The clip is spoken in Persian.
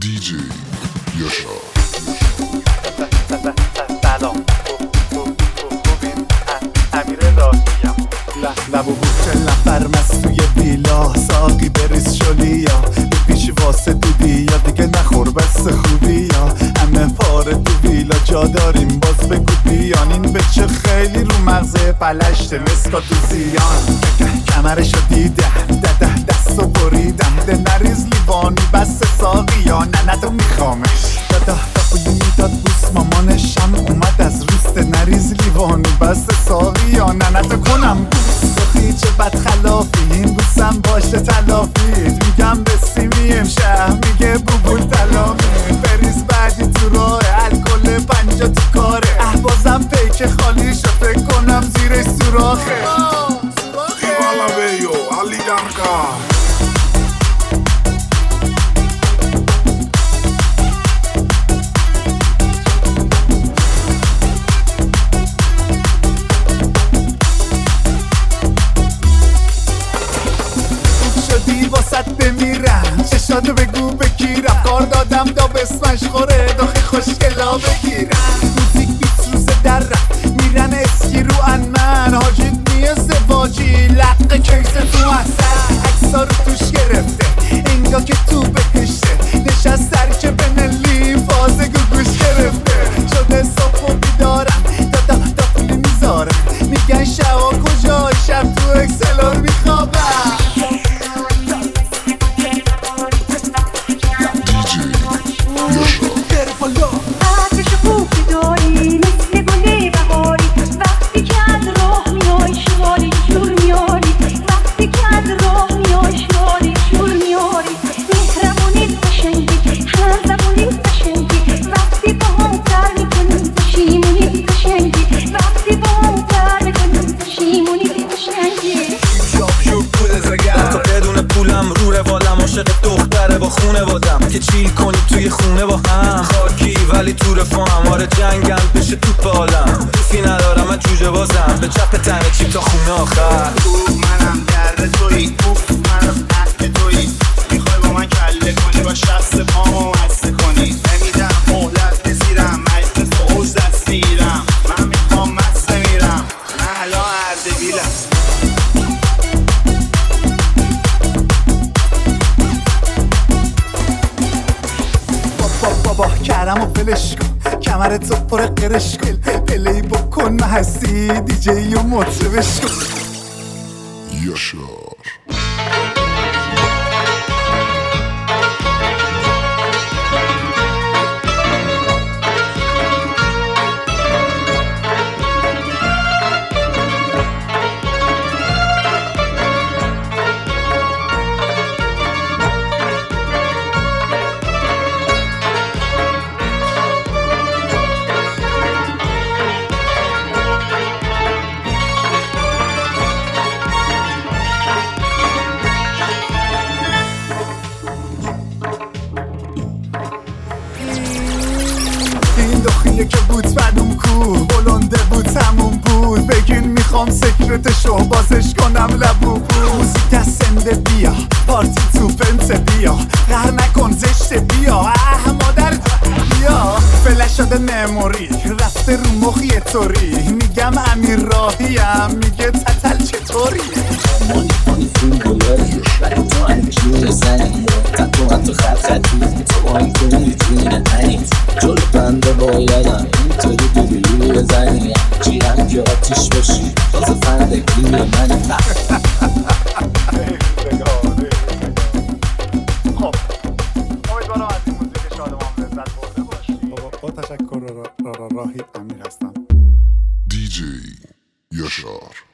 DJ یاشار. سلام خوبین؟ امیر راهیم. لب و بوچه نفر توی بیلا، ساقی بریز شلی یا پیش واسه دودی یا دیگه نخور بس خوبی یا همه پاره تو ویلا جا داریم باز بگو بیان. این بچه خیلی رو مغزه پلشته مسکا تو زیان، کمرشو دیدم دستو بریدم ده نریز لیوانی بس ساقی یا نه تو میخوامش دادا بویی میداد بوس مامانشم اومد از روست نریز لیوانی بس ساقی یا نه تو کنم بوس سخی چه بد خلافی این بوسم باشه تلافید میگم به سیمی امشه میگه بوبول تلامی بریز بعدی تو راه الکل 50 تو کاره بازم پیک خالی شد فکر کنم زیرش سوراخه. Hvala Vejo, aligarka. شدی واسط بمیرم چشاتو بگو بگیرم کار دادم دا بسمش خوره داخل خوشگلا بگیرم موزیک 20 روزه در رفت میرن اسکی رو انمن حاجید نیه زواجی لقه کیسه تو احسن اکسا رو توش گرفته انگا که تو بکشه نشست سرکه به ملی فاز گوش گرفته شده صبح و بیدارم دا پولی میذارم میگن شوا کجا شب تو اکسلار میخوابم. دختره با خونه بادم که چیل کنی توی خونه با هم خاکی ولی تو رفاهم آره جنگم بشه توپ عالم دوستی ندارم من جوجه بازم به چپ تنه چیم تا خونه آخر. منم درد توی منم عهد توی میخوای با من کله کنی با شخص پامو وسته کنی نمیدم مهلت بزیرم مجلس حوز دست میرم من میخوام مسته میرم من الان اردبیلم. بابا کرم و فلش کن کمر تو پر قرش کن پلی بکن محسی دیجی و مطربش کن. یاشار. دخیه که بود بدوم کو بلنده بود تموم بود بگین میخوام سکرتشو بازش کنم لبو بود موزیک از سنده بیا پارتی تو پنت بیا قهر نکن زشت بیا مادر بیا فلش شده مموری رفته رو مخ یه طوری میگم امیر راهیم میگه تتل چطوری مانی فیلم گلاری ولی تو انجور زنی تو خطی تو آین کنی توی نتنی جلو بنده بایدم اینطوری دوری بزنی جیرم که آتیش باشی تازه فندگی منی. خب امیدوارم از این موزیک شادمان لذت برده باشی. با تشکر راهی امیر هستم. DJ یاشار.